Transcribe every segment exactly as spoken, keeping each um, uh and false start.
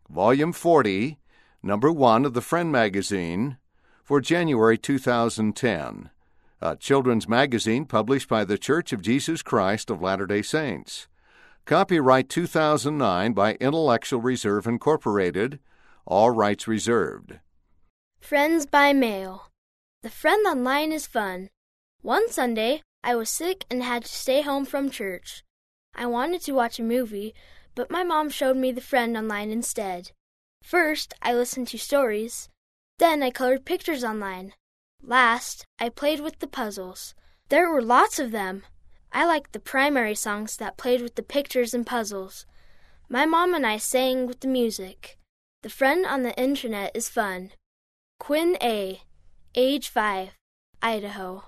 Volume forty, Number one of the Friend magazine for January two thousand ten, a children's magazine published by The Church of Jesus Christ of Latter-day Saints. Copyright two thousand nine by Intellectual Reserve Incorporated. All rights reserved. Friends by Mail. The Friend online is fun. One Sunday, I was sick and had to stay home from church. I wanted to watch a movie, but my mom showed me the Friend online instead. First, I listened to stories. Then I colored pictures online. Last, I played with the puzzles. There were lots of them. I liked the primary songs that played with the pictures and puzzles. My mom and I sang with the music. The Friend on the internet is fun. Quinn A., age five, Idaho.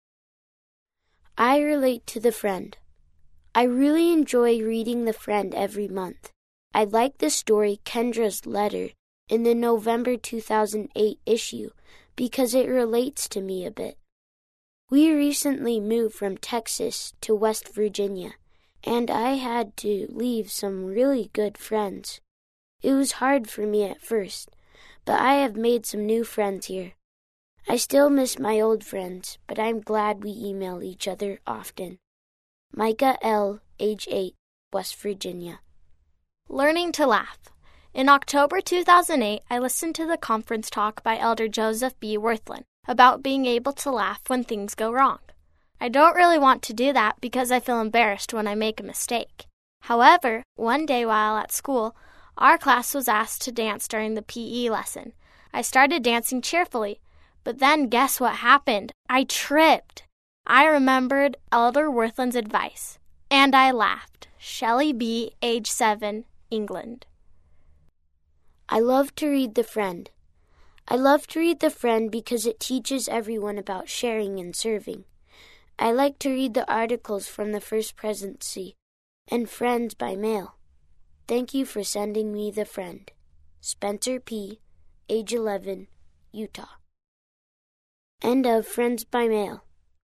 I relate to The Friend. I really enjoy reading The Friend every month. I like the story Kendra's Letter in the November two thousand eight issue because it relates to me a bit. We recently moved from Texas to West Virginia, and I had to leave some really good friends. It was hard for me at first, but I have made some new friends here. I still miss my old friends, but I'm glad we email each other often. Micah L., age eight, West Virginia. Learning to laugh. In October two thousand eight, I listened to the conference talk by Elder Joseph B. Worthland about being able to laugh when things go wrong. I don't really want to do that because I feel embarrassed when I make a mistake. However, one day while at school, our class was asked to dance during the P E lesson. I started dancing cheerfully, but then guess what happened? I tripped. I remembered Elder Worthland's advice, and I laughed. Shelley B., age seven, England. I love to read The Friend. I love to read The Friend because it teaches everyone about sharing and serving. I like to read the articles from the First Presidency and Friends by Mail. Thank you for sending me The Friend. Spencer P., age eleven, Utah. End of Friends by Mail.